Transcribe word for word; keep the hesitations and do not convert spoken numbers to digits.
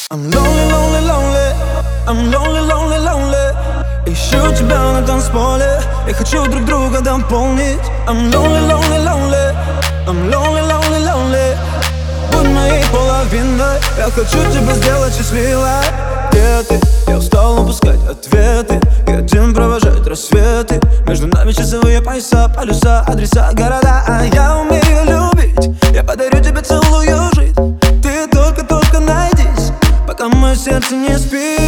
I'm lonely, lonely, lonely. I'm lonely, lonely, lonely. Ищу тебя на танцполе. Я хочу друг друга дополнить. I'm lonely, lonely, lonely. I'm lonely, lonely, lonely. Будь моей половиной. Я хочу тебя сделать счастливой. Где ты? Я устал упускать ответы. И один провожает рассветы. Между нами часовые пояса, полюса, адреса, города. А я умею любить. Я подарю тебе целую жизнь. Ты только-только найдись, пока мое сердце не спит.